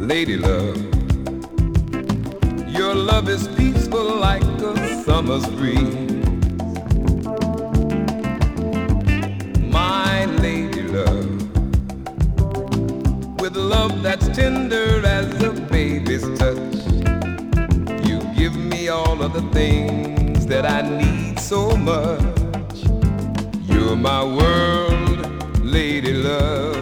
lady love. Your love is peaceful like a summer's breeze. My lady love, with love that's tender as a baby's touch, you give me all of the things that I need so much. You're my world, lady love.